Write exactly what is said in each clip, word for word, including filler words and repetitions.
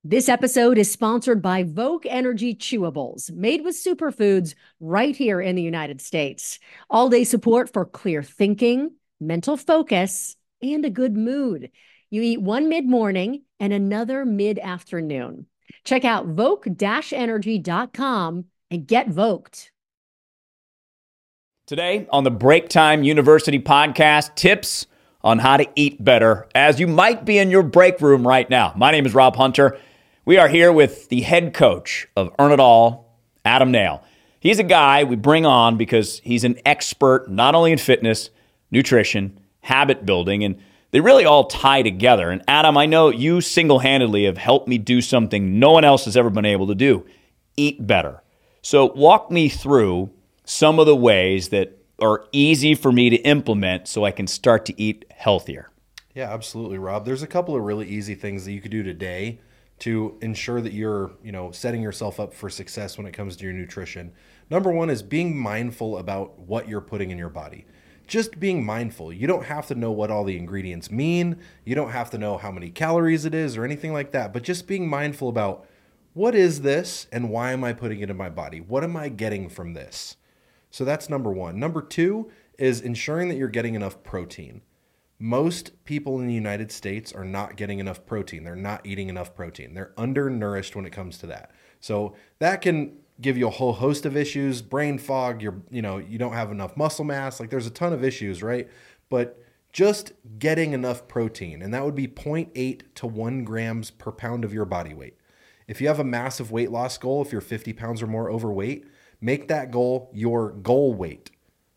This episode is sponsored by Voke Energy Chewables, made with superfoods right here in the United States. All day support for clear thinking, mental focus, and a good mood. You eat one mid morning and another mid afternoon. Check out voke energy dot com and get Voked. Today on the Break Time University podcast, tips on how to eat better as you might be in your break room right now. My name is Rob Hunter. We are here with the head coach of Earn It All, Adam Nail. He's a guy we bring on because he's an expert not only in fitness, nutrition, habit building, and they really all tie together. And Adam, I know you single-handedly have helped me do something no one else has ever been able to do, eat better. So walk me through some of the ways that are easy for me to implement so I can start to eat healthier. Yeah, absolutely, Rob. There's a couple of really easy things that you could do today to ensure that you're, you know, setting yourself up for success when it comes to your nutrition. Number one is being mindful about what you're putting in your body. Just being mindful. You don't have to know what all the ingredients mean. You don't have to know how many calories it is or anything like that, but just being mindful about what is this and why am I putting it in my body? What am I getting from this? So that's number one. Number two is ensuring that you're getting enough protein. Most people in the United States are not getting enough protein. They're not eating enough protein. They're undernourished when it comes to that. So that can give you a whole host of issues, brain fog, you're, you know, you don't have enough muscle mass. Like there's a ton of issues, right? But just getting enough protein, and that would be zero point eight to one grams per pound of your body weight. If you have a massive weight loss goal, if you're fifty pounds or more overweight, make that goal your goal weight.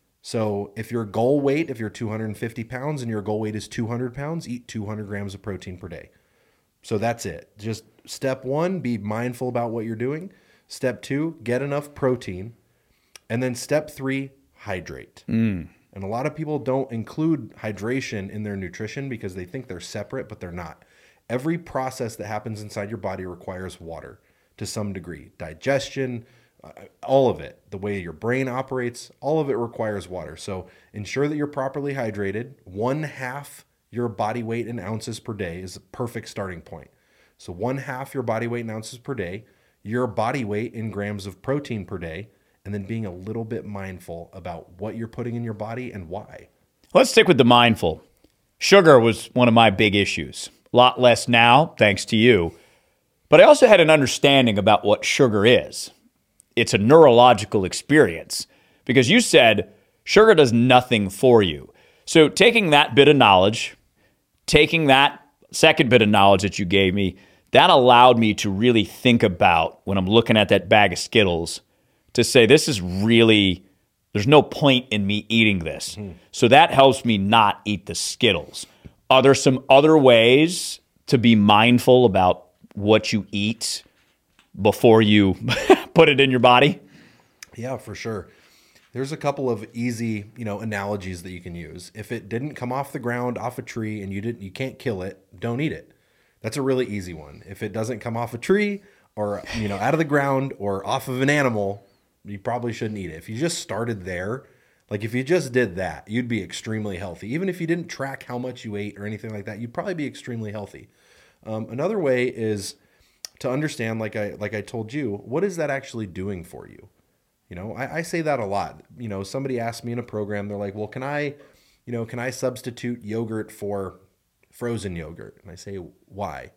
So if your goal weight, if you're two hundred fifty pounds and your goal weight is two hundred pounds, eat two hundred grams of protein per day. So that's it. Just step one, be mindful about what you're doing. Step two, get enough protein. And then step three, hydrate. Mm. And a lot of people don't include hydration in their nutrition because they think they're separate, but they're not. Every process that happens inside your body requires water to some degree. Digestion, Uh, all of it, the way your brain operates, all of it requires water. So ensure that you're properly hydrated. One half your body weight in ounces per day is a perfect starting point. So one half your body weight in ounces per day, your body weight in grams of protein per day, and then being a little bit mindful about what you're putting in your body and why. Let's stick with the mindful. Sugar was one of my big issues. A lot less now, thanks to you. But I also had an understanding about what sugar is. It's a neurological experience because you said sugar does nothing for you. So taking that bit of knowledge, taking that second bit of knowledge that you gave me, that allowed me to really think about when I'm looking at that bag of Skittles to say, this is really, there's no point in me eating this. Mm-hmm. So that helps me not eat the Skittles. Are there some other ways to be mindful about what you eat before you put it in your body? Yeah, for sure. There's a couple of easy, you know, analogies that you can use. If it didn't come off the ground, off a tree, and you didn't, you can't kill it, don't eat it. That's a really easy one. If it doesn't come off a tree or, you know, out of the ground or off of an animal, you probably shouldn't eat it. If you just started there, like if you just did that, you'd be extremely healthy. Even if you didn't track how much you ate or anything like that, you'd probably be extremely healthy. Um, another way is to understand, like I like I told you, what is that actually doing for you? You know, I, I say that a lot. You know, somebody asked me in a program, they're like, well, can I, you know, can I substitute yogurt for frozen yogurt? And I say, why?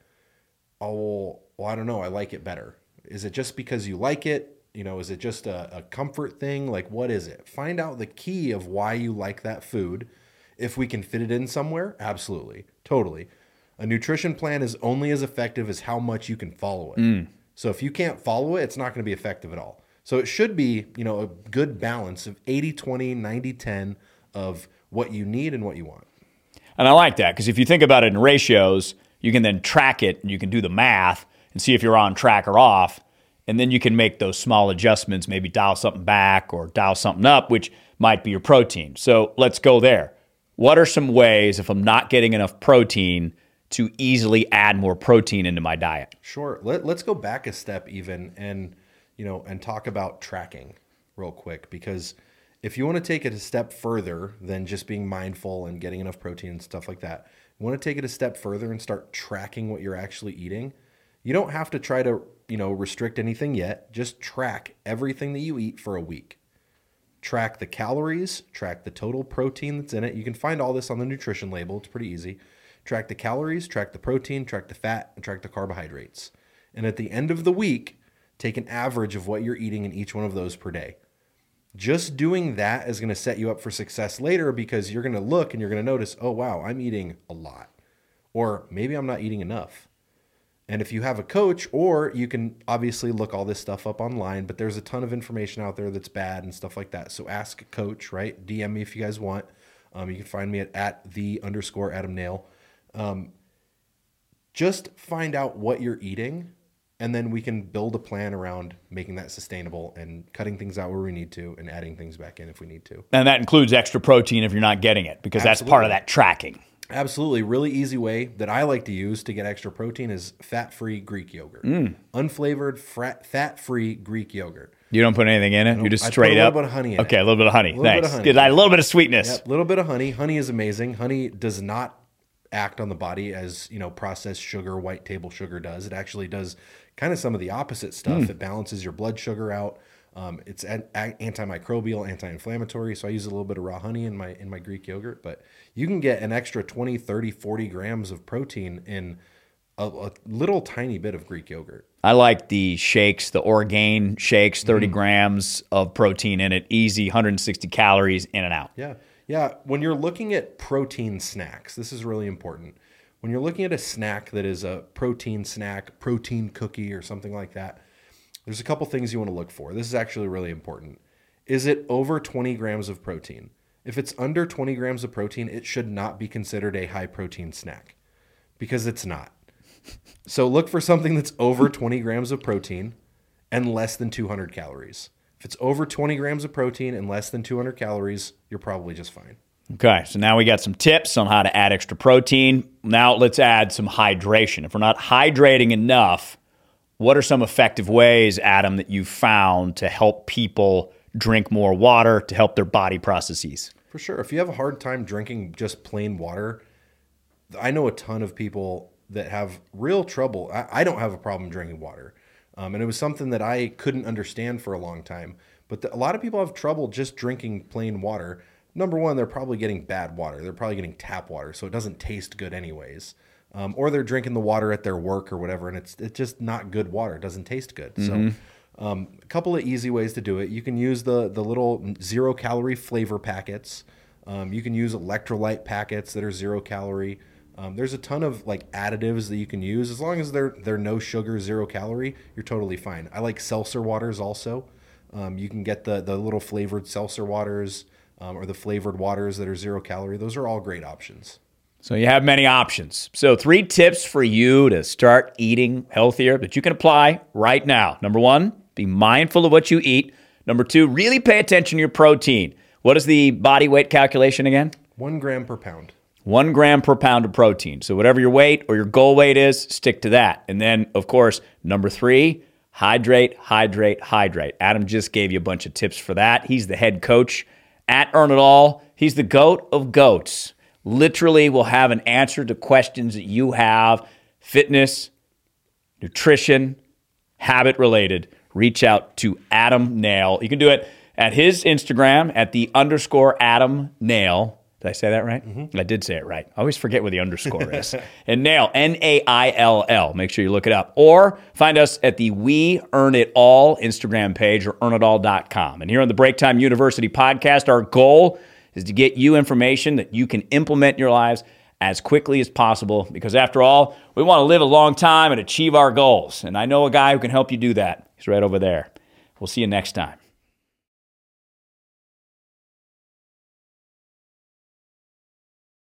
Oh, well, I don't know. I like it better. Is it just because you like it? You know, is it just a, a comfort thing? Like, what is it? Find out the key of why you like that food. If we can fit it in somewhere, absolutely, totally. A nutrition plan is only as effective as how much you can follow it. Mm. So if you can't follow it, it's not going to be effective at all. So it should be, you know, a good balance of eighty twenty, ninety ten of what you need and what you want. And I like that because if you think about it in ratios, you can then track it and you can do the math and see if you're on track or off. And then you can make those small adjustments, maybe dial something back or dial something up, which might be your protein. So let's go there. What are some ways, if I'm not getting enough protein, to easily add more protein into my diet? Sure. Let, let's go back a step even and, you know, and talk about tracking real quick, because if you want to take it a step further than just being mindful and getting enough protein and stuff like that, you want to take it a step further and start tracking what you're actually eating. You don't have to try to, you know, restrict anything yet. Just track everything that you eat for a week. Track the calories, track the total protein that's in it. You can find all this on the nutrition label. It's pretty easy. Track the calories, track the protein, track the fat, and track the carbohydrates. And at the end of the week, take an average of what you're eating in each one of those per day. Just doing that is going to set you up for success later, because you're going to look and you're going to notice, oh, wow, I'm eating a lot. Or maybe I'm not eating enough. And if you have a coach, or you can obviously look all this stuff up online, but there's a ton of information out there that's bad and stuff like that. So ask a coach, right? D M me if you guys want. Um, you can find me at, at the underscore Adam Nail. Um, just find out what you're eating, and then we can build a plan around making that sustainable and cutting things out where we need to and adding things back in if we need to. And that includes extra protein if you're not getting it, because Absolutely. That's part of that tracking. Absolutely. Really easy way that I like to use to get extra protein is fat-free Greek yogurt. Mm. Unflavored, fat-free Greek yogurt. You don't put anything in it? You just straight up? up? A little bit of honey in okay, it. a little bit of honey. A little nice. bit of honey. Good. A little bit of sweetness. A yep, little bit of honey. Honey is amazing. Honey does not act on the body as, you know, processed sugar, white table sugar does. It actually does kind of some of the opposite stuff. Mm. It balances your blood sugar out. Um, it's an, a, antimicrobial, anti-inflammatory. So I use a little bit of raw honey in my in my Greek yogurt. But you can get an extra twenty, thirty, forty grams of protein in a, a little tiny bit of Greek yogurt. I like the shakes, the Orgain shakes, thirty mm. grams of protein in it. Easy, one hundred sixty calories in and out. Yeah. Yeah. When you're looking at protein snacks, this is really important. When you're looking at a snack that is a protein snack, protein cookie or something like that, there's a couple things you want to look for. This is actually really important. Is it over twenty grams of protein? If it's under twenty grams of protein, it should not be considered a high protein snack, because it's not. So look for something that's over twenty grams of protein and less than two hundred calories. If it's over twenty grams of protein and less than two hundred calories, you're probably just fine. Okay, so now we got some tips on how to add extra protein. Now let's add some hydration. If we're not hydrating enough, what are some effective ways, Adam, that you've found to help people drink more water to help their body processes? For sure. If you have a hard time drinking just plain water, I know a ton of people that have real trouble. I, I don't have a problem drinking water. Um, and it was something that I couldn't understand for a long time. But the, a lot of people have trouble just drinking plain water. Number one, they're probably getting bad water. They're probably getting tap water, so it doesn't taste good anyways. Um, or they're drinking the water at their work or whatever, and it's it's just not good water. It doesn't taste good. Mm-hmm. So um, a couple of easy ways to do it. You can use the, the little zero-calorie flavor packets. Um, you can use electrolyte packets that are zero-calorie. Um, there's a ton of like additives that you can use. As long as they're, they're no sugar, zero-calorie, you're totally fine. I like seltzer waters also. Um, you can get the, the little flavored seltzer waters um, or the flavored waters that are zero-calorie. Those are all great options. So you have many options. So three tips for you to start eating healthier that you can apply right now. Number one, be mindful of what you eat. Number two, really pay attention to your protein. What is the body weight calculation again? One gram per pound. One gram per pound of protein. So whatever your weight or your goal weight is, stick to that. And then, of course, number three, hydrate, hydrate, hydrate. Adam just gave you a bunch of tips for that. He's the head coach at Earn It All. He's the GOAT of GOATs. Literally will have an answer to questions that you have, fitness, nutrition, habit related. Reach out to Adam Nail. You can do it at his Instagram at the underscore Adam Nail. Did I say that right? Mm-hmm. I did say it right. I always forget where the underscore is. And Nail, N A I L L. Make sure you look it up. Or find us at the We Earn It All Instagram page or earn it all dot com. And here on the Break Time University podcast, our goal is to get you information that you can implement in your lives as quickly as possible, because after all, we want to live a long time and achieve our goals. And I know a guy who can help you do that. He's right over there. We'll see you next time.